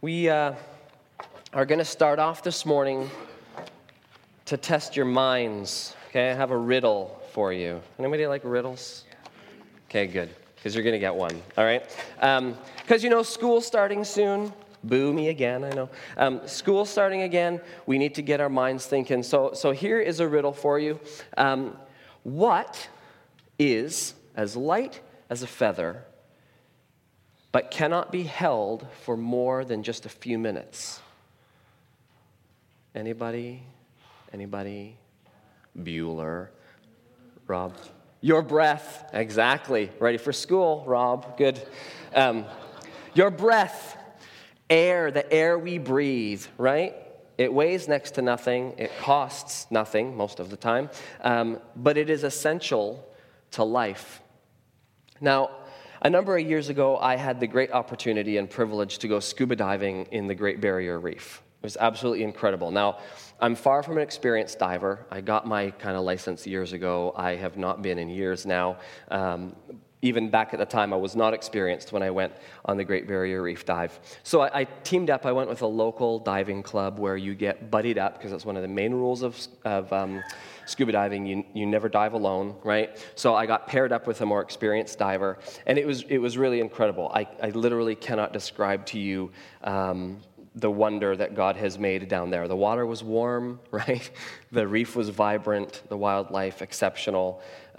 We are going to start off this morning to test your minds. Okay, I have a riddle for you. Anybody like riddles? Okay, good, because you're going to get one, all right? Because, school's starting soon. Boo me again, I know. School's starting again. We need to get our minds thinking. So here is a riddle for you. What is as light as a feather, but cannot be held for more than just a few minutes? Anybody? Bueller? Rob? Your breath. Exactly. Ready for school, Rob. Good. Your breath. Air, the air we breathe, right? It weighs next to nothing. It costs nothing most of the time. But it is essential to life. Now, a number of years ago, I had the great opportunity and privilege to go scuba diving in the Great Barrier Reef. It was absolutely incredible. Now, I'm far from an experienced diver. I got my kind of license years ago. I have not been in years now. Even back at the time, I was not experienced when I went on the Great Barrier Reef dive. So I teamed up. I went with a local diving club where you get buddied up, because that's one of the main rules of scuba diving. You never dive alone, right? So I got paired up with a more experienced diver, and it was really incredible. I literally cannot describe to you the wonder that God has made down there. The water was warm, right? The reef was vibrant. The wildlife exceptional.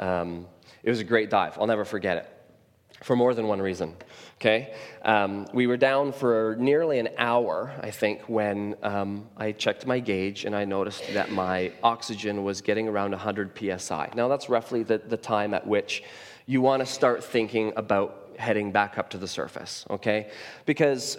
It was a great dive. I'll never forget it, for more than one reason, okay? We were down for nearly an hour, I think, when I checked my gauge, and I noticed that my oxygen was getting around 100 psi. Now, that's roughly the time at which you want to start thinking about heading back up to the surface, okay? Because,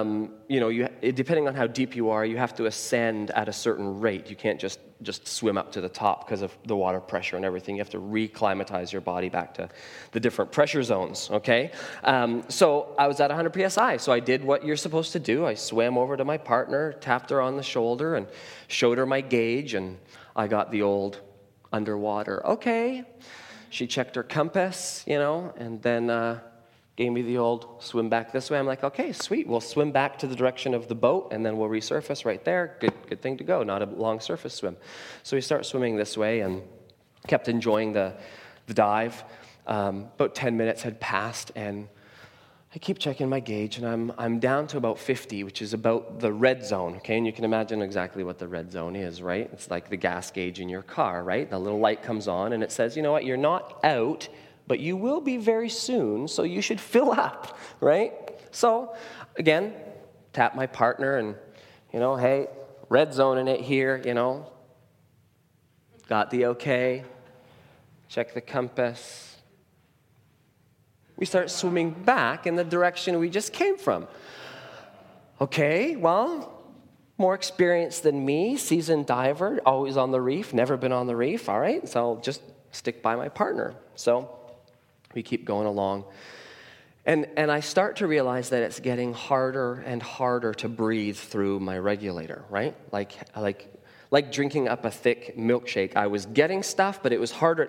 depending on how deep you are, you have to ascend at a certain rate. You can't just swim up to the top because of the water pressure and everything. You have to reclimatize your body back to the different pressure zones, okay? So I was at 100 psi, so I did what you're supposed to do. I swam over to my partner, tapped her on the shoulder, and showed her my gauge, and I got the old underwater, okay. She checked her compass, and then gave me the old swim back this way. I'm like, okay, sweet. We'll swim back to the direction of the boat, and then we'll resurface right there. Good thing to go, not a long surface swim. So we start swimming this way and kept enjoying the dive. About 10 minutes had passed, and I keep checking my gauge, and I'm down to about 50, which is about the red zone, okay? And you can imagine exactly what the red zone is, right? It's like the gas gauge in your car, right? The little light comes on, and it says, you know what, you're not out, but you will be very soon, so you should fill up, right? So, again, tap my partner and, hey, red zone in it here, got the okay, check the compass. We start swimming back in the direction we just came from. Okay, well, more experienced than me, seasoned diver, always on the reef, never been on the reef, all right? So I'll just stick by my partner. So we keep going along. And I start to realize that it's getting harder and harder to breathe through my regulator, right? Like drinking up a thick milkshake. I was getting stuff, but it was harder,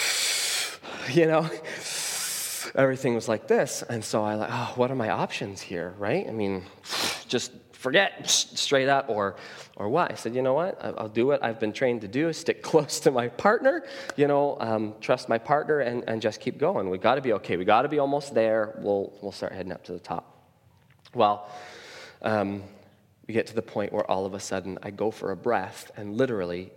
everything was like this. And so what are my options here, right? I mean, just forget straight up or what? I said, you know what? I'll do what I've been trained to do, stick close to my partner, trust my partner and just keep going. We got to be okay. We got to be almost there. We'll start heading up to the top. Well, we get to the point where all of a sudden I go for a breath and literally,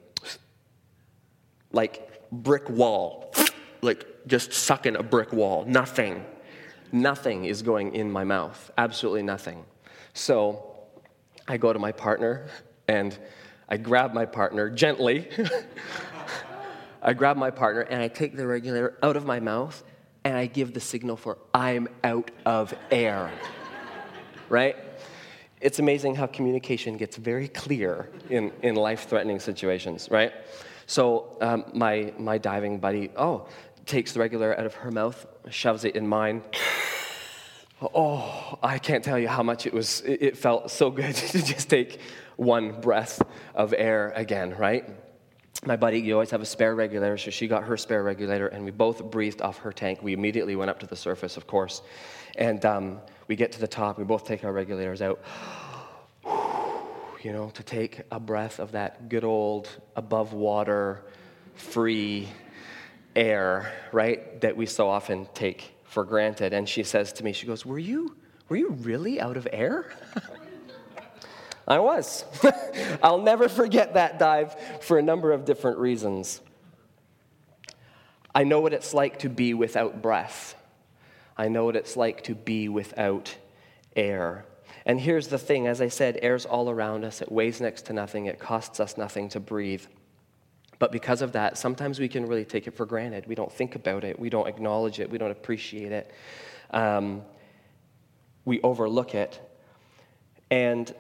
like brick wall, like just sucking a brick wall. Nothing is going in my mouth. Absolutely nothing. So I go to my partner, and I grab my partner gently. I grab my partner, and I take the regulator out of my mouth, and I give the signal for I'm out of air, right? It's amazing how communication gets very clear in life-threatening situations, right? So my diving buddy, takes the regulator out of her mouth, shoves it in mine. Oh, I can't tell you how much it felt so good to just take one breath of air again, right? My buddy, you always have a spare regulator, so she got her spare regulator, and we both breathed off her tank. We immediately went up to the surface, of course. And we get to the top, we both take our regulators out, to take a breath of that good old above water, free air, right, that we so often take for granted. And she says to me, she goes, were you really out of air? I was. I'll never forget that dive for a number of different reasons. I know what it's like to be without breath. I know what it's like to be without air. And here's the thing, as I said, air's all around us. It weighs next to nothing. It costs us nothing to breathe. But because of that, sometimes we can really take it for granted. We don't think about it. We don't acknowledge it. We don't appreciate it. We overlook it. And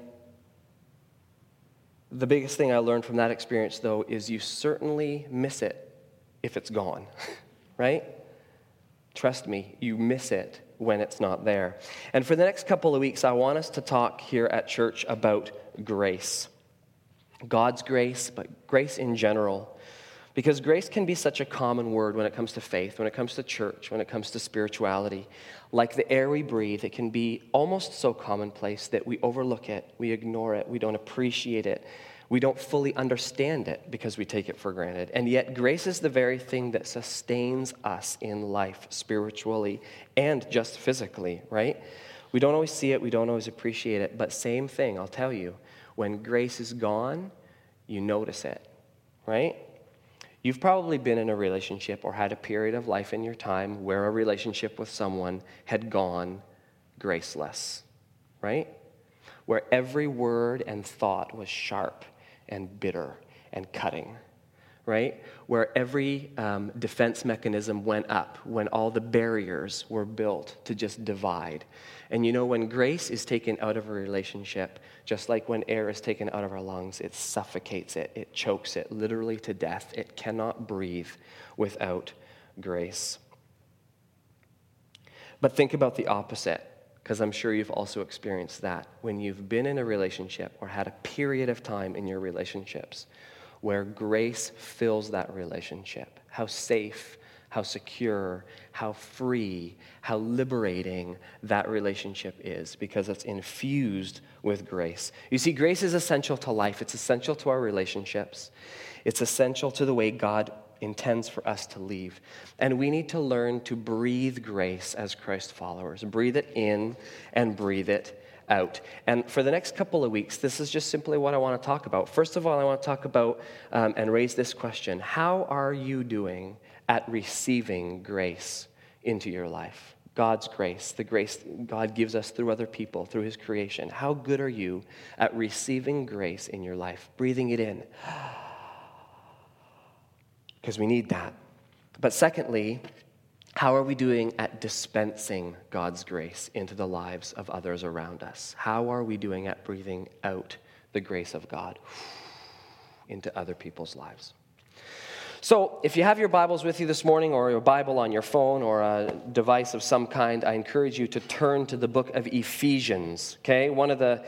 the biggest thing I learned from that experience, though, is you certainly miss it if it's gone, right? Trust me, you miss it when it's not there. And for the next couple of weeks, I want us to talk here at church about grace. God's grace, but grace in general. Because grace can be such a common word when it comes to faith, when it comes to church, when it comes to spirituality. Like the air we breathe, it can be almost so commonplace that we overlook it, we ignore it, we don't appreciate it, we don't fully understand it because we take it for granted. And yet grace is the very thing that sustains us in life spiritually and just physically, right? We don't always see it, we don't always appreciate it, but same thing, I'll tell you, when grace is gone, you notice it, right? You've probably been in a relationship or had a period of life in your time where a relationship with someone had gone graceless, right? Where every word and thought was sharp and bitter and cutting, right? Where every defense mechanism went up, when all the barriers were built to just divide. And when grace is taken out of a relationship, just like when air is taken out of our lungs, it suffocates it, it chokes it literally to death. It cannot breathe without grace. But think about the opposite, because I'm sure you've also experienced that. When you've been in a relationship or had a period of time in your relationships where grace fills that relationship, how safe, how secure, how free, how liberating that relationship is because it's infused with grace. You see, grace is essential to life. It's essential to our relationships. It's essential to the way God intends for us to live. And we need to learn to breathe grace as Christ followers. Breathe it in and breathe it out. And for the next couple of weeks, this is just simply what I want to talk about. First of all, I want to talk about and raise this question. How are you doing at receiving grace into your life? God's grace, the grace God gives us through other people, through his creation. How good are you at receiving grace in your life? Breathing it in. Because we need that. But secondly, how are we doing at dispensing God's grace into the lives of others around us? How are we doing at breathing out the grace of God into other people's lives? So if you have your Bibles with you this morning, or your Bible on your phone, or a device of some kind, I encourage you to turn to the book of Ephesians, okay? One of the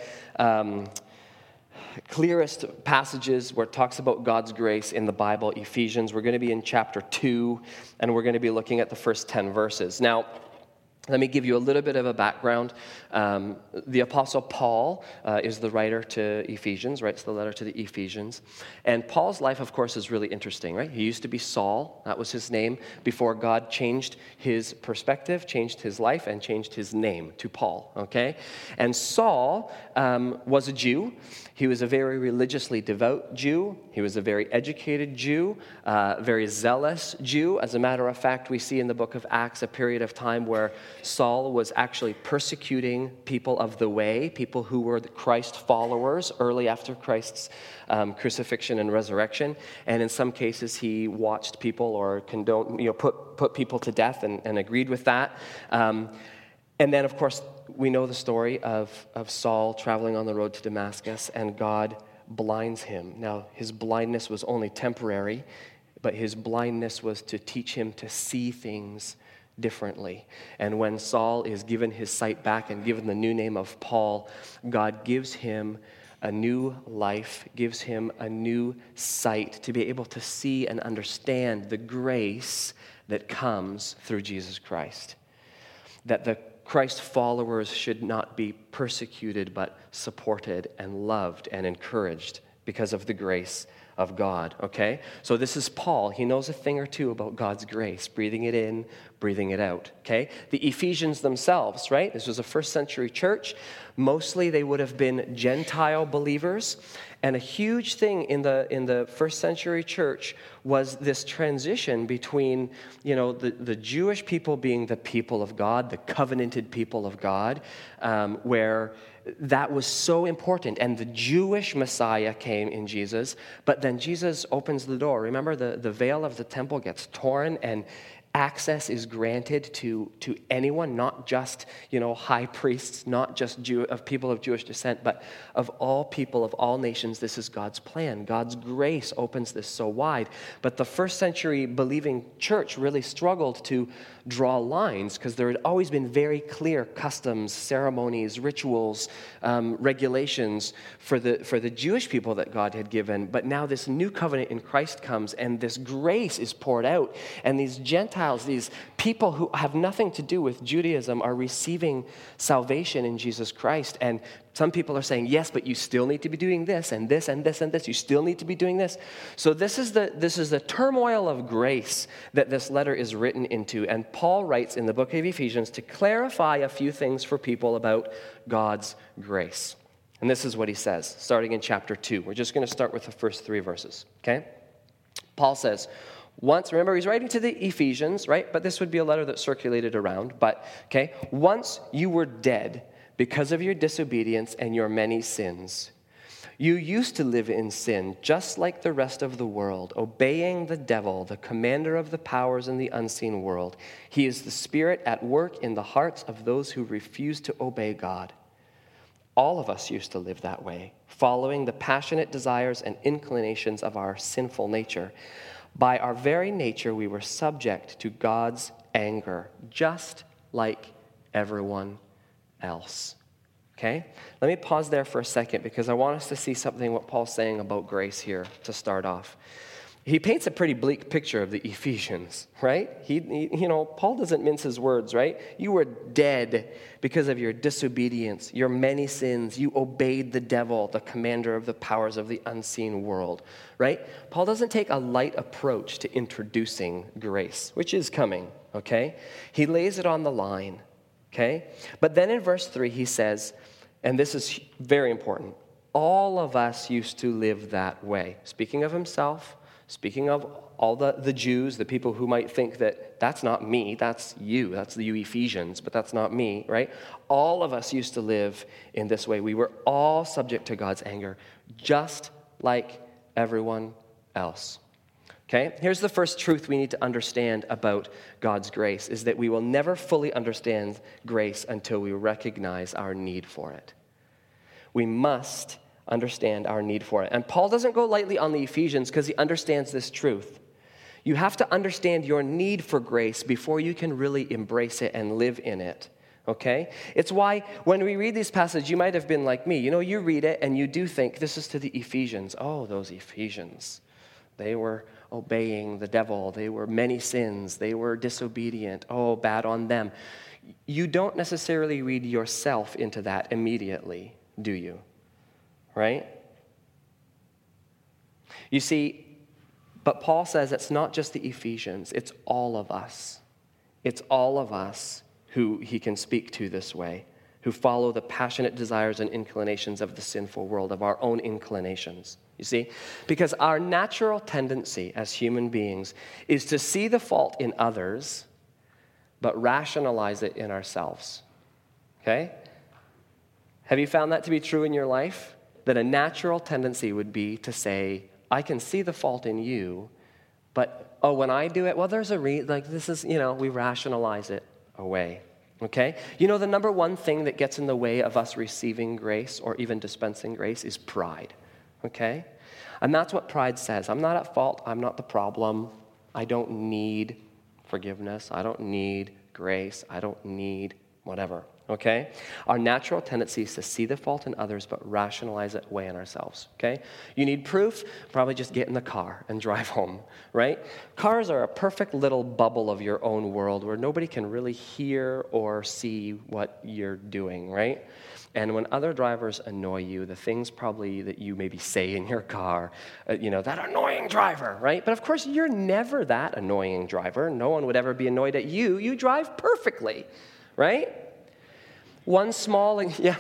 clearest passages where it talks about God's grace in the Bible, Ephesians. We're going to be in chapter 2, and we're going to be looking at the first 10 verses. Now, let me give you a little bit of a background. The Apostle Paul is the writer to Ephesians, writes the letter to the Ephesians. And Paul's life, of course, is really interesting, right? He used to be Saul, that was his name, before God changed his perspective, changed his life, and changed his name to Paul, okay? And Saul was a Jew. He was a very religiously devout Jew. He was a very educated Jew, very zealous Jew. As a matter of fact, we see in the book of Acts a period of time where Saul was actually persecuting people of the way, people who were the Christ followers early after Christ's crucifixion and resurrection. And in some cases, he watched people or put people to death and agreed with that. And then, of course, we know the story of Saul traveling on the road to Damascus, and God blinds him. Now, his blindness was only temporary, but his blindness was to teach him to see things differently. And when Saul is given his sight back and given the new name of Paul, God gives him a new life, gives him a new sight to be able to see and understand the grace that comes through Jesus Christ. That the Christ followers should not be persecuted, but supported and loved and encouraged because of the grace of God, okay? So this is Paul. He knows a thing or two about God's grace, breathing it in, breathing it out, okay? The Ephesians themselves, right? This was a first century church. Mostly they would have been Gentile believers. And a huge thing in the first century church was this transition between, the Jewish people being the people of God, the covenanted people of God, where that was so important. And the Jewish Messiah came in Jesus, but then Jesus opens the door. Remember, the veil of the temple gets torn, and access is granted to anyone, not just, high priests, not just of people of Jewish descent, but of all people, of all nations. This is God's plan. God's grace opens this so wide. But the first century believing church really struggled to draw lines because there had always been very clear customs, ceremonies, rituals, regulations for the Jewish people that God had given. But now this new covenant in Christ comes, and this grace is poured out, and these Gentiles, these people who have nothing to do with Judaism, are receiving salvation in Jesus Christ. And some people are saying, yes, but you still need to be doing this and this and this and this. You still need to be doing this. So this is the turmoil of grace that this letter is written into. And Paul writes in the book of Ephesians to clarify a few things for people about God's grace. And this is what he says, starting in chapter 2. We're just going to start with the first 3 verses, okay? Paul says, remember, he's writing to the Ephesians, right? But this would be a letter that circulated around. But, okay, once you were dead because of your disobedience and your many sins. You used to live in sin, just like the rest of the world, obeying the devil, the commander of the powers in the unseen world. He is the spirit at work in the hearts of those who refuse to obey God. All of us used to live that way, following the passionate desires and inclinations of our sinful nature. By our very nature, we were subject to God's anger, just like everyone else. Okay? Let me pause there for a second because I want us to see something what Paul's saying about grace here to start off. He paints a pretty bleak picture of the Ephesians, right? Paul doesn't mince his words, right? You were dead because of your disobedience, your many sins. You obeyed the devil, the commander of the powers of the unseen world, right? Paul doesn't take a light approach to introducing grace, which is coming, okay? He lays it on the line. Okay? But then in verse 3, he says, and this is very important, all of us used to live that way. Speaking of himself, speaking of all the Jews, the people who might think that that's not me, that's you, that's you Ephesians, but that's not me, right? All of us used to live in this way. We were all subject to God's anger, just like everyone else. Okay, here's the first truth we need to understand about God's grace, is that we will never fully understand grace until we recognize our need for it. We must understand our need for it. And Paul doesn't go lightly on the Ephesians because he understands this truth. You have to understand your need for grace before you can really embrace it and live in it. Okay? It's why when we read these passages, you might have been like me. You read it and you do think, this is to the Ephesians. Oh, those Ephesians. They were obeying the devil. They were many sins. They were disobedient. Oh, bad on them. You don't necessarily read yourself into that immediately, do you? Right? You see, but Paul says it's not just the Ephesians. It's all of us. It's all of us who he can speak to this way, who follow the passionate desires and inclinations of the sinful world, of our own inclinations. You see? Because our natural tendency as human beings is to see the fault in others, but rationalize it in ourselves. Okay? Have you found that to be true in your life? That a natural tendency would be to say, I can see the fault in you, but, when I do it, well, there's a this is, we rationalize it away. Okay? The number one thing that gets in the way of us receiving grace or even dispensing grace is pride. Okay? And that's what pride says. I'm not at fault. I'm not the problem. I don't need forgiveness. I don't need grace. I don't need whatever. okay? Our natural tendency is to see the fault in others, but rationalize it away in ourselves, okay? You need proof? Probably just get in the car and drive home, right? Cars are a perfect little bubble of your own world where nobody can really hear or see what you're doing, right? And when other drivers annoy you, the things probably that you maybe say in your car, that annoying driver, right? But of course, you're never that annoying driver. No one would ever be annoyed at you. You drive perfectly, right? One small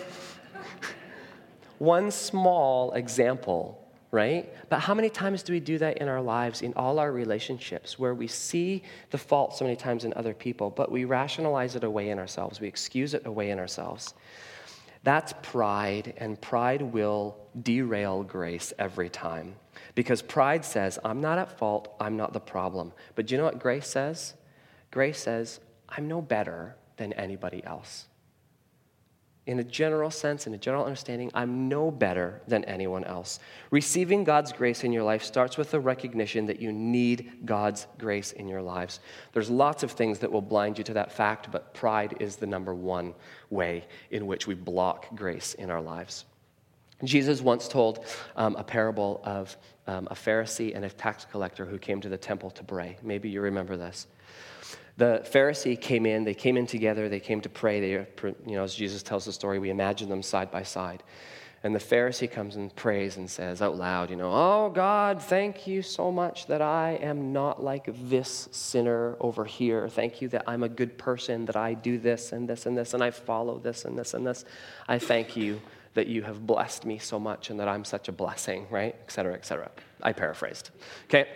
example, right? But how many times do we do that in our lives, in all our relationships, where we see the fault so many times in other people, but we rationalize it away in ourselves, we excuse it away in ourselves? That's pride, and pride will derail grace every time. Because pride says, I'm not at fault, I'm not the problem. But do you know what grace says? Grace says, I'm no better than anybody else. In a general sense, in a general understanding, I'm no better than anyone else. Receiving God's grace in your life starts with the recognition that you need God's grace in your lives. There's lots of things that will blind you to that fact, but pride is the number one way in which we block grace in our lives. Jesus once told a parable of a Pharisee and a tax collector who came to the temple to pray. Maybe you remember this. The Pharisee came in together, they came to pray. As Jesus tells the story, we imagine them side by side. And the Pharisee comes and prays and says out loud, oh God, thank you so much that I am not like this sinner over here. Thank you that I'm a good person, that I do this and this and this, and I follow this and this and this. I thank you that you have blessed me so much and that I'm such a blessing, right? Et cetera, et cetera. I paraphrased, okay?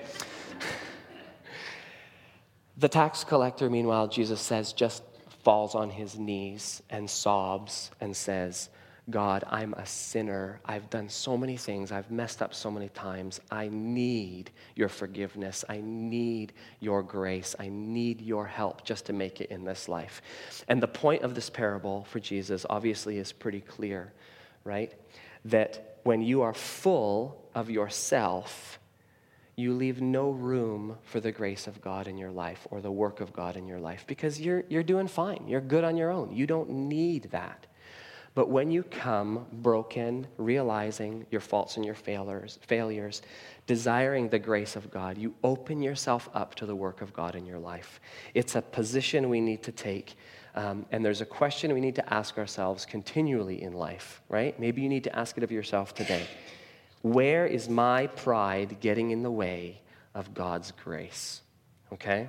The tax collector, meanwhile, Jesus says, just falls on his knees and sobs and says, God, I'm a sinner. I've done so many things. I've messed up so many times. I need your forgiveness. I need your grace. I need your help just to make it in this life. And the point of this parable for Jesus obviously is pretty clear, right? That when you are full of yourself, you leave no room for the grace of God in your life or the work of God in your life because you're doing fine. You're good on your own. You don't need that. But when you come broken, realizing your faults and your failures, desiring the grace of God, you open yourself up to the work of God in your life. It's a position we need to take. And there's a question we need to ask ourselves continually in life, right? Maybe you need to ask it of yourself today. Where is my pride getting in the way of God's grace? Okay?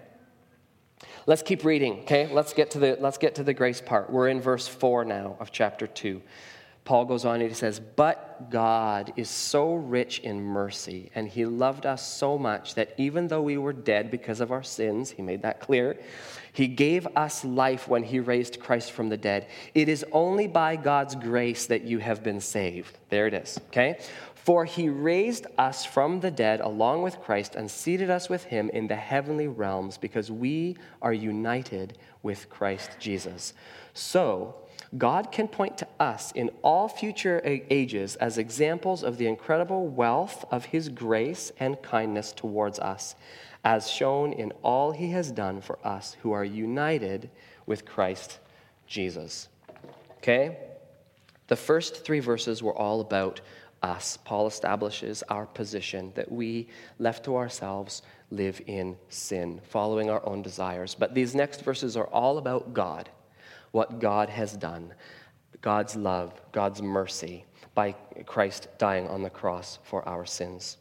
Let's keep reading, okay? Let's get to the grace part. We're in verse 4 now of chapter 2. Paul goes on and he says, "But God is so rich in mercy, and he loved us so much that even though we were dead because of our sins," he made that clear, "he gave us life when he raised Christ from the dead. It is only by God's grace that you have been saved." There it is, okay? "For he raised us from the dead along with Christ and seated us with him in the heavenly realms because we are united with Christ Jesus. So God can point to us in all future ages as examples of the incredible wealth of his grace and kindness towards us, as shown in all he has done for us who are united with Christ Jesus." Okay? The first 3 verses were all about us. Paul establishes our position that we, left to ourselves, live in sin, following our own desires. But these next verses are all about God, what God has done, God's love, God's mercy, by Christ dying on the cross for our sins.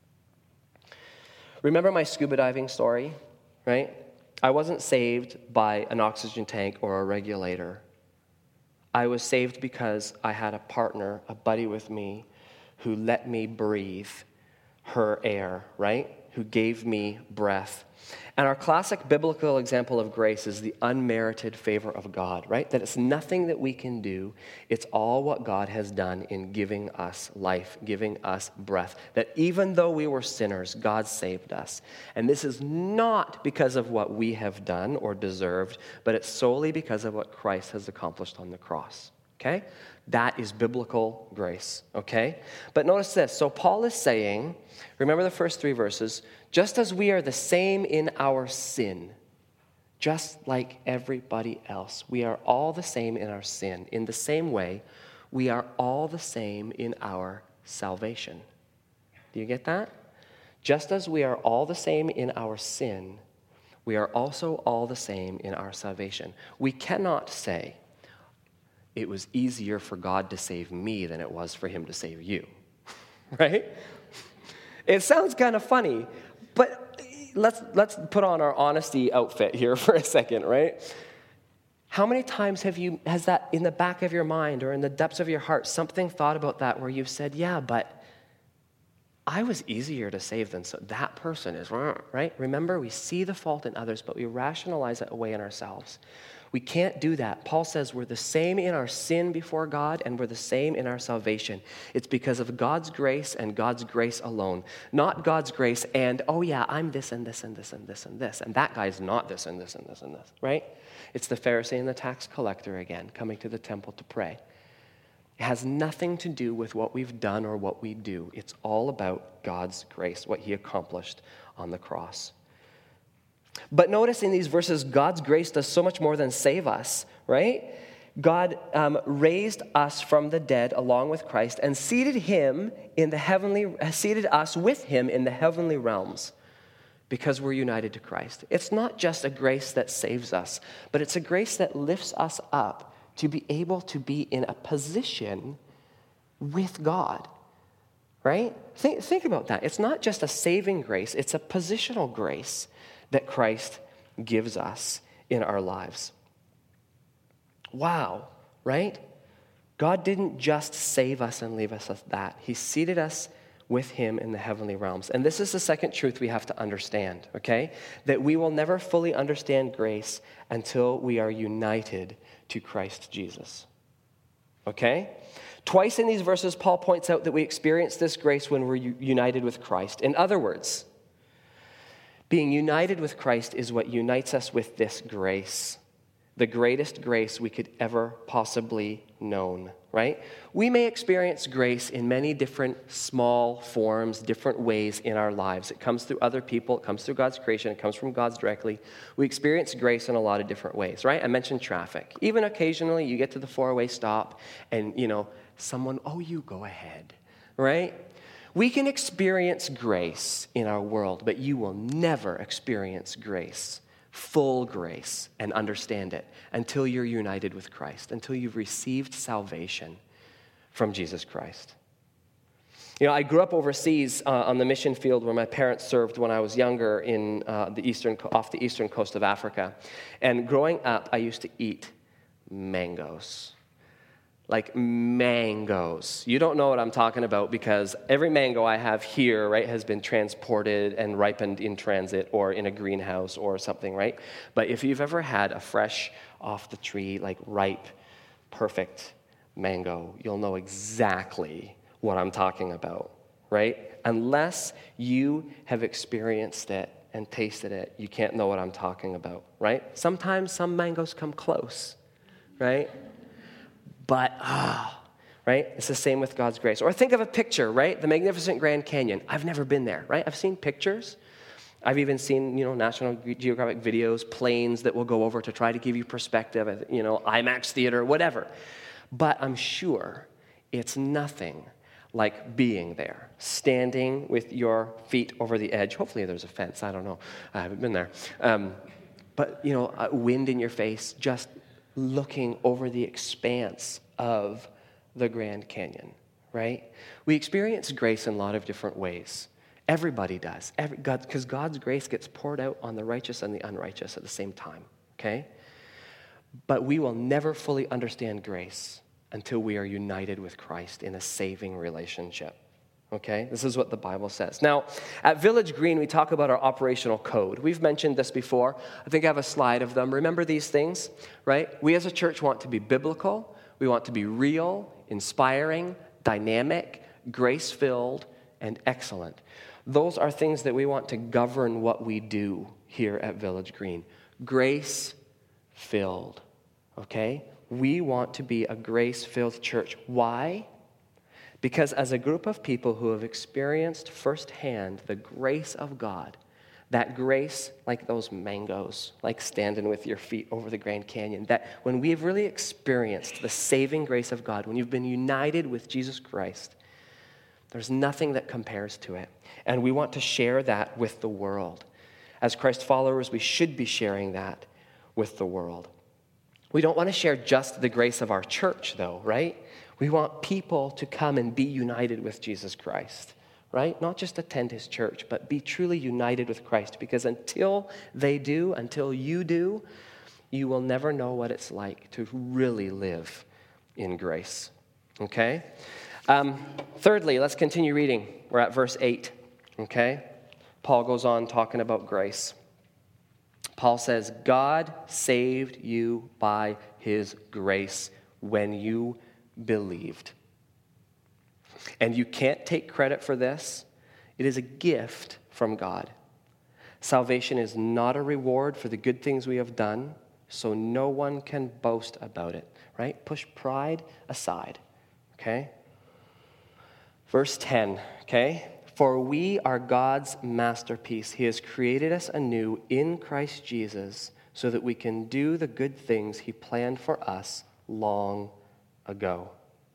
Remember my scuba diving story, right? I wasn't saved by an oxygen tank or a regulator. I was saved because I had a partner, a buddy with me, who let me breathe her air, right? Who gave me breath. And our classic biblical example of grace is the unmerited favor of God, right? That it's nothing that we can do. It's all what God has done in giving us life, giving us breath. That even though we were sinners, God saved us. And this is not because of what we have done or deserved, but it's solely because of what Christ has accomplished on the cross, okay? That is biblical grace, okay? But notice this. So Paul is saying, remember the first 3 verses, just as we are the same in our sin, just like everybody else. We are all the same in our sin. In the same way, we are all the same in our salvation. Do you get that? Just as we are all the same in our sin, we are also all the same in our salvation. We cannot say, it was easier for God to save me than it was for him to save you, right? It sounds kind of funny, but let's put on our honesty outfit here for a second, right? How many times has that in the back of your mind or in the depths of your heart, something thought about that where you've said, yeah, but I was easier to save than so that person is, right? Remember, we see the fault in others, but we rationalize it away in ourselves. We can't do that. Paul says we're the same in our sin before God, and we're the same in our salvation. It's because of God's grace and God's grace alone. Not God's grace and, oh yeah, I'm this and this and this and this and this, and that guy's not this and this and this and this, right? It's the Pharisee and the tax collector again, coming to the temple to pray. It has nothing to do with what we've done or what we do. It's all about God's grace, what he accomplished on the cross. But notice in these verses, God's grace does so much more than save us, right? God raised us from the dead along with Christ and seated us with him in the heavenly realms because we're united to Christ. It's not just a grace that saves us, but it's a grace that lifts us up to be able to be in a position with God, right? Think about that. It's not just a saving grace, it's a positional grace that Christ gives us in our lives. Wow, right? God didn't just save us and leave us at that. He seated us with him in the heavenly realms. And this is the second truth we have to understand, okay? That we will never fully understand grace until we are united to Christ Jesus. Okay? Twice in these verses, Paul points out that we experience this grace when we're united with Christ. In other words, being united with Christ is what unites us with this grace, the greatest grace we could ever possibly known, right? We may experience grace in many different small forms, different ways in our lives. It comes through other people. It comes through God's creation. It comes from God's directly. We experience grace in a lot of different ways, right? I mentioned traffic. Even occasionally you get to the four-way stop and, someone, oh, you go ahead, right? We can experience grace in our world, but you will never experience grace, full grace, and understand it until you're united with Christ, until you've received salvation from Jesus Christ. I grew up overseas on the mission field where my parents served when I was younger in off the eastern coast of Africa. And growing up, I used to eat mangoes. Like mangoes. You don't know what I'm talking about because every mango I have here, right, has been transported and ripened in transit or in a greenhouse or something, right? But if you've ever had a fresh, off the tree, like ripe, perfect mango, you'll know exactly what I'm talking about, right? Unless you have experienced it and tasted it, you can't know what I'm talking about, right? Sometimes some mangoes come close, right? But, right? It's the same with God's grace. Or think of a picture, right? The magnificent Grand Canyon. I've never been there, right? I've seen pictures. I've even seen, National Geographic videos, planes that will go over to try to give you perspective, IMAX theater, whatever. But I'm sure it's nothing like being there, standing with your feet over the edge. Hopefully there's a fence. I don't know. I haven't been there. But, wind in your face, just looking over the expanse of the Grand Canyon, right? We experience grace in a lot of different ways. Everybody does, because God's grace gets poured out on the righteous and the unrighteous at the same time, okay? But we will never fully understand grace until we are united with Christ in a saving relationship. Okay, this is what the Bible says. Now, at Village Green, we talk about our operational code. We've mentioned this before. I think I have a slide of them. Remember these things, right? We as a church want to be biblical. We want to be real, inspiring, dynamic, grace-filled, and excellent. Those are things that we want to govern what we do here at Village Green. Grace-filled, okay? We want to be a grace-filled church. Why? Because as a group of people who have experienced firsthand the grace of God, That grace, like those mangoes, like standing with your feet over the Grand Canyon, that when we've really experienced the saving grace of God, when you've been united with Jesus Christ, there's nothing that compares to it. And we want to share that with the world. As Christ followers, we should be sharing that with the world. We don't want to share just the grace of our church, though, right? We want people to come and be united with Jesus Christ, right? Not just attend his church, but be truly united with Christ. Because until they do, until you do, you will never know what it's like to really live in grace, okay? Thirdly, let's continue reading. We're at verse 8, okay? Paul goes on talking about grace. Paul says, God saved you by his grace when you believed. And you can't take credit for this. It is a gift from God. Salvation is not a reward for the good things we have done, so no one can boast about it, right? Push pride aside, okay? Verse 10, okay? For we are God's masterpiece. He has created us anew in Christ Jesus so that we can do the good things he planned for us long ago.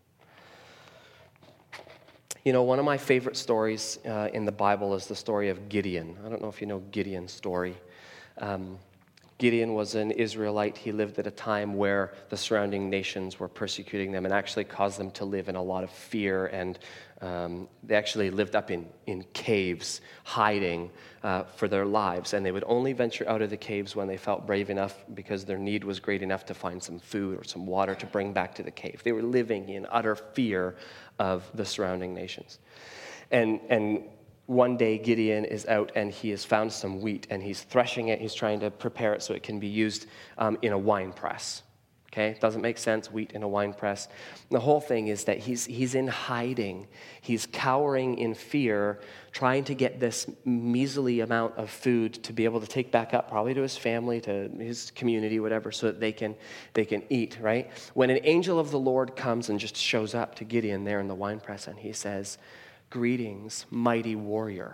You know, one of my favorite stories in the Bible is the story of Gideon. I don't know if you know Gideon's story. Gideon was an Israelite. He lived at a time where the surrounding nations were persecuting them and actually caused them to live in a lot of fear. And they actually lived up in caves, hiding for their lives. And they would only venture out of the caves when they felt brave enough because their need was great enough to find some food or some water to bring back to the cave. They were living in utter fear of the surrounding nations. And one day Gideon is out and he has found some wheat and he's threshing it. He's trying to prepare it so it can be used in a wine press. Okay, doesn't make sense, wheat in a wine press. The whole thing is that he's in hiding. He's cowering in fear, trying to get this measly amount of food to be able to take back up, probably to his family, to his community, whatever, so that they can eat, right? When an angel of the Lord comes and just shows up to Gideon there in the wine press and he says, "Greetings, mighty warrior."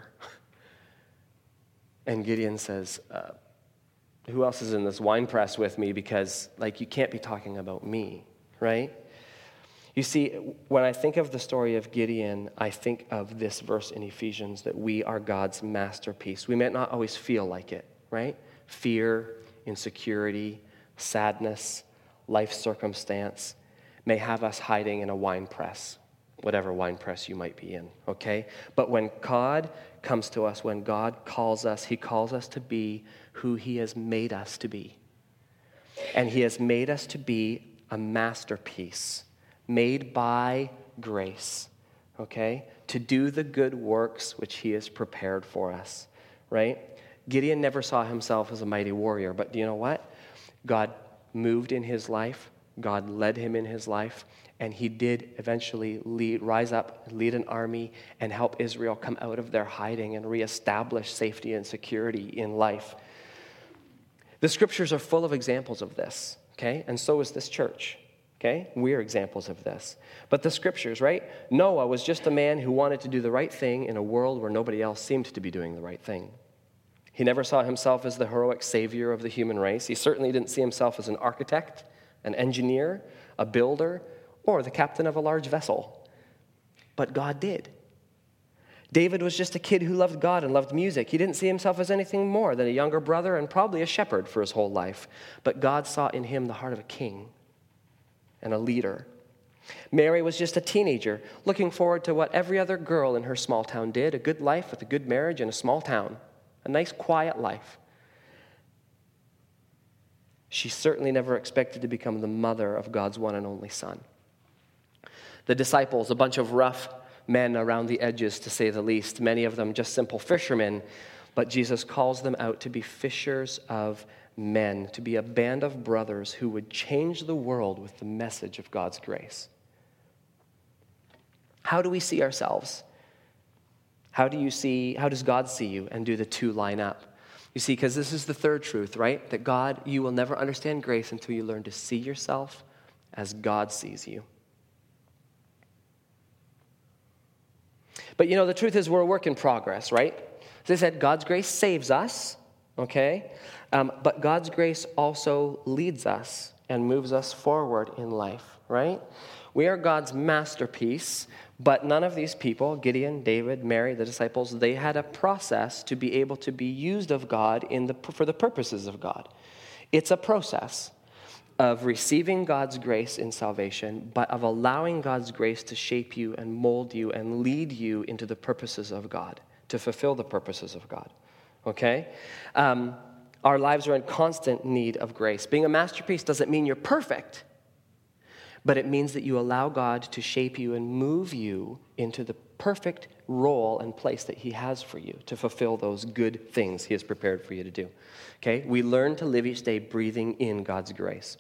And Gideon says, who else is in this wine press with me? Because, you can't be talking about me, right? You see, when I think of the story of Gideon, I think of this verse in Ephesians that we are God's masterpiece. We might not always feel like it, right? Fear, insecurity, sadness, life circumstance may have us hiding in a wine press, whatever wine press you might be in, okay? But when God comes to us, when God calls us, he calls us to be who he has made us to be. And he has made us to be a masterpiece, made by grace, okay? To do the good works which he has prepared for us, right? Gideon never saw himself as a mighty warrior, but do you know what? God moved in his life. God led him in his life. And he did eventually rise up, lead an army, and help Israel come out of their hiding and reestablish safety and security in life. The scriptures are full of examples of this, okay? And so is this church, okay? We're examples of this. But the scriptures, right? Noah was just a man who wanted to do the right thing in a world where nobody else seemed to be doing the right thing. He never saw himself as the heroic savior of the human race. He certainly didn't see himself as an architect, an engineer, a builder, or the captain of a large vessel. But God did. David was just a kid who loved God and loved music. He didn't see himself as anything more than a younger brother and probably a shepherd for his whole life. But God saw in him the heart of a king and a leader. Mary was just a teenager looking forward to what every other girl in her small town did, a good life with a good marriage in a small town, a nice quiet life. She certainly never expected to become the mother of God's one and only Son. The disciples, a bunch of rough men around the edges, to say the least, many of them just simple fishermen, but Jesus calls them out to be fishers of men, to be a band of brothers who would change the world with the message of God's grace. How do we see ourselves? How does God see you? And do the two line up? You see, because this is the third truth, right? That God, you will never understand grace until you learn to see yourself as God sees you. But the truth is we're a work in progress, right? As I said, God's grace saves us, okay? But God's grace also leads us and moves us forward in life, right? We are God's masterpiece, but none of these people, Gideon, David, Mary, the disciples, they had a process to be able to be used of God for the purposes of God. It's a process of receiving God's grace in salvation, but of allowing God's grace to shape you and mold you and lead you into the purposes of God, to fulfill the purposes of God, okay? Our lives are in constant need of grace. Being a masterpiece doesn't mean you're perfect, but it means that you allow God to shape you and move you into the perfect role and place that he has for you to fulfill those good things he has prepared for you to do. Okay? We learn to live each day breathing in God's grace.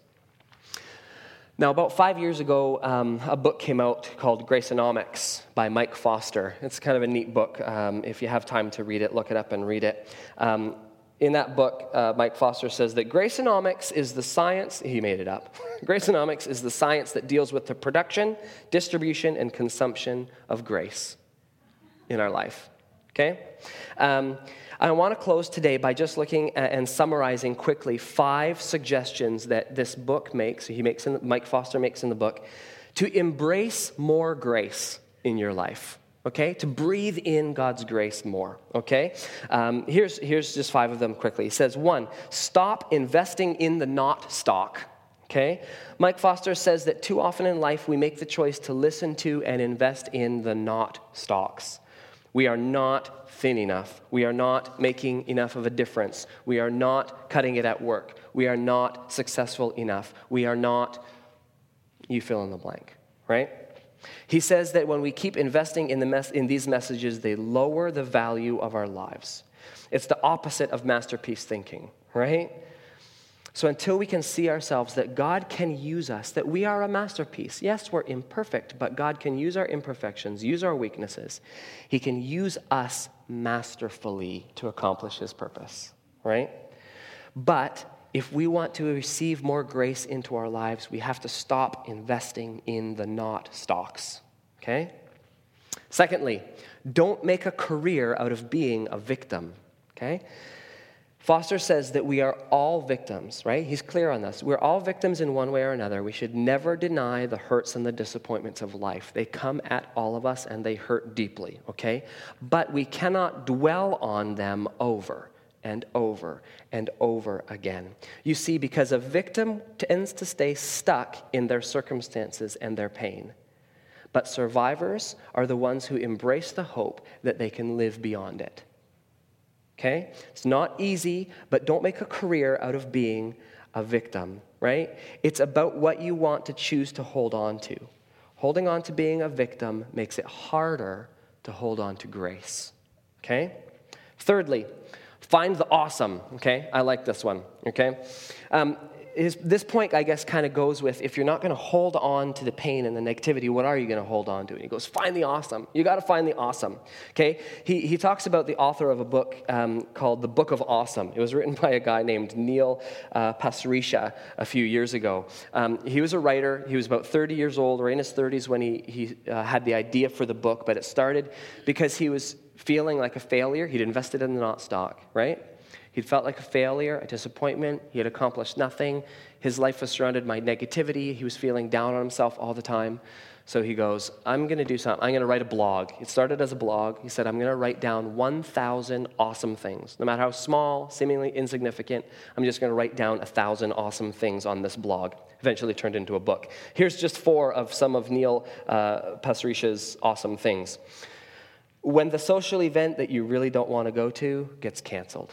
Now, about 5 years ago, a book came out called Graceonomics by Mike Foster. It's kind of a neat book. If you have time to read it, look it up and read it. In that book, Mike Foster says that Graceonomics is the science, he made it up. Graceonomics is the science that deals with the production, distribution, and consumption of grace in our life. Okay? I want to close today by just looking at and summarizing quickly 5 suggestions that this book makes, Mike Foster makes in the book, to embrace more grace in your life. Okay, to breathe in God's grace more, okay? Here's just 5 of them quickly. He says, 1, stop investing in the not stock, okay? Mike Foster says that too often in life we make the choice to listen to and invest in the not stocks. We are not thin enough. We are not making enough of a difference. We are not cutting it at work. We are not successful enough. We are not, you fill in the blank, right? He says that when we keep investing in these messages, they lower the value of our lives. It's the opposite of masterpiece thinking, right? So until we can see ourselves that God can use us, that we are a masterpiece. Yes, we're imperfect, but God can use our imperfections, use our weaknesses. He can use us masterfully to accomplish his purpose, right? But if we want to receive more grace into our lives, we have to stop investing in the not stocks, okay? Secondly, don't make a career out of being a victim, okay? Foster says that we are all victims, right? He's clear on this. We're all victims in one way or another. We should never deny the hurts and the disappointments of life. They come at all of us and they hurt deeply, okay? But we cannot dwell on them over and over and over again. You see, because a victim tends to stay stuck in their circumstances and their pain. But survivors are the ones who embrace the hope that they can live beyond it. Okay? It's not easy, but don't make a career out of being a victim, right? It's about what you want to choose to hold on to. Holding on to being a victim makes it harder to hold on to grace. Okay? Thirdly, find the awesome, okay? I like this one, okay? This point, I guess, kind of goes with if you're not going to hold on to the pain and the negativity, what are you going to hold on to? And he goes, find the awesome. You got to find the awesome, okay? He talks about the author of a book called The Book of Awesome. It was written by a guy named Neil Pasricha a few years ago. He was a writer. He was about 30 years old, or in his 30s when he had the idea for the book, but it started because he was feeling like a failure. He'd invested in the not stock, right? He'd felt like a failure, a disappointment. He had accomplished nothing. His life was surrounded by negativity. He was feeling down on himself all the time. So he goes, I'm going to do something. I'm going to write a blog. It started as a blog. He said, I'm going to write down 1,000 awesome things. No matter how small, seemingly insignificant, I'm just going to write down 1,000 awesome things on this blog. Eventually turned into a book. Here's just 4 of some of Neil Pasricha's awesome things. When the social event that you really don't want to go to gets canceled.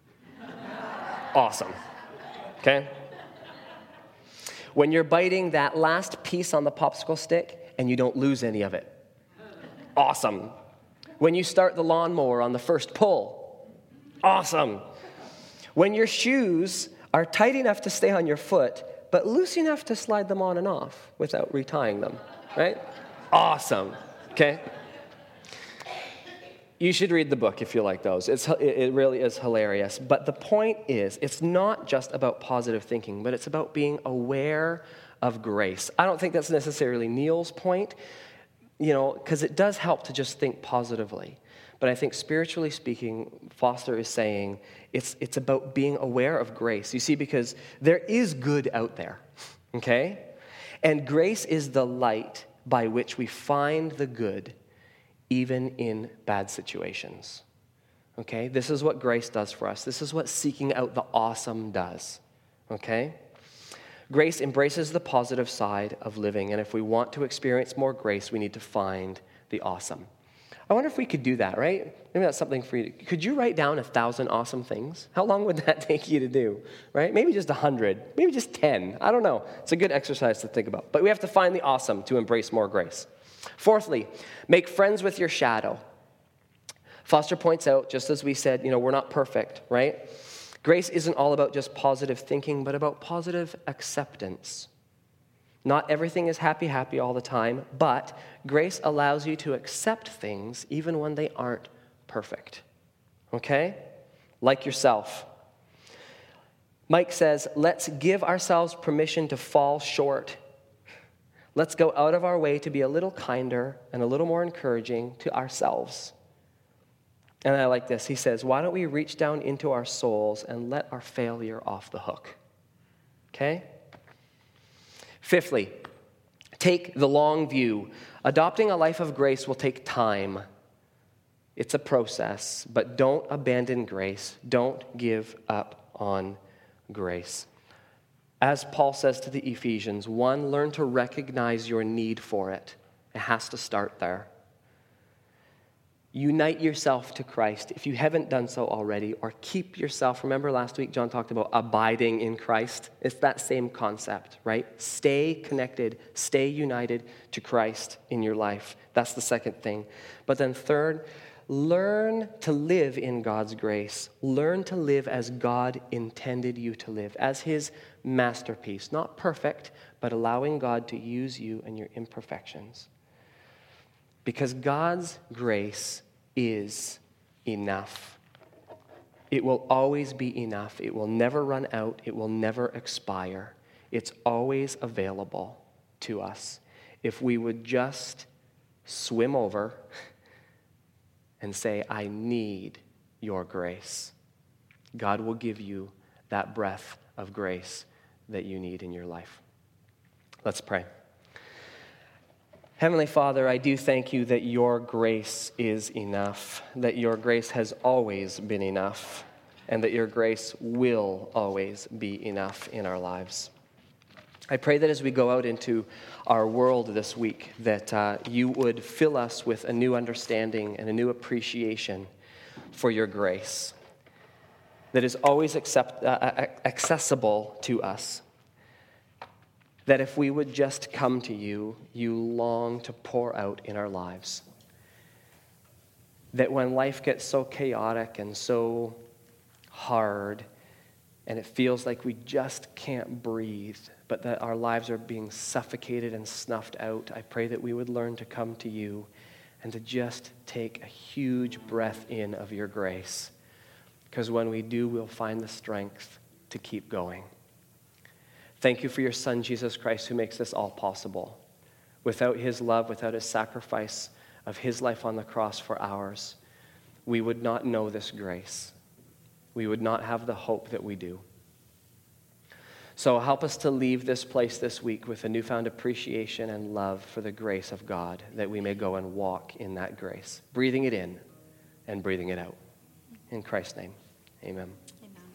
Awesome. Okay? When you're biting that last piece on the popsicle stick and you don't lose any of it. Awesome. When you start the lawnmower on the first pull. Awesome. When your shoes are tight enough to stay on your foot, but loose enough to slide them on and off without retying them. Right? Awesome. Okay? You should read the book if you like those. It really is hilarious. But the point is, it's not just about positive thinking, but it's about being aware of grace. I don't think that's necessarily Neil's point, because it does help to just think positively. But I think spiritually speaking, Foster is saying it's about being aware of grace. You see, because there is good out there, okay? And grace is the light by which we find the good even in bad situations. Okay? This is what grace does for us. This is what seeking out the awesome does. Okay? Grace embraces the positive side of living, and if we want to experience more grace, we need to find the awesome. I wonder if we could do that, right? Maybe that's something for you. Could you write down 1,000 awesome things? How long would that take you to do, right? Maybe just 100, maybe just 10. I don't know. It's a good exercise to think about. But we have to find the awesome to embrace more grace. Fourthly, make friends with your shadow. Foster points out, just as we said, we're not perfect, right? Grace isn't all about just positive thinking, but about positive acceptance. Not everything is happy all the time, but grace allows you to accept things even when they aren't perfect. Okay? Like yourself. Mike says, let's give ourselves permission to fall short. Let's go out of our way to be a little kinder and a little more encouraging to ourselves. And I like this. He says, why don't we reach down into our souls and let our failure off the hook? Okay? Fifthly, take the long view. Adopting a life of grace will take time. It's a process, but don't abandon grace. Don't give up on grace. As Paul says to the Ephesians, learn to recognize your need for it. It has to start there. Unite yourself to Christ if you haven't done so already, or keep yourself. Remember last week, John talked about abiding in Christ. It's that same concept, right? Stay connected, stay united to Christ in your life. That's the second thing. But then third, learn to live in God's grace. Learn to live as God intended you to live, as his masterpiece. Not perfect, but allowing God to use you and your imperfections. Because God's grace is enough. It will always be enough. It will never run out. It will never expire. It's always available to us. If we would just swim over and say, I need your grace, God will give you that breath of grace that you need in your life. Let's pray. Heavenly Father, I do thank you that your grace is enough, that your grace has always been enough, and that your grace will always be enough in our lives. I pray that as we go out into our world this week, that you would fill us with a new understanding and a new appreciation for your grace that is always accessible to us. That if we would just come to you, you long to pour out in our lives. That when life gets so chaotic and so hard, and it feels like we just can't breathe, but that our lives are being suffocated and snuffed out, I pray that we would learn to come to you and to just take a huge breath in of your grace. Because when we do, we'll find the strength to keep going. Thank you for your Son, Jesus Christ, who makes this all possible. Without his love, without his sacrifice of his life on the cross for ours, we would not know this grace. We would not have the hope that we do. So help us to leave this place this week with a newfound appreciation and love for the grace of God, that we may go and walk in that grace, breathing it in and breathing it out. In Christ's name, amen.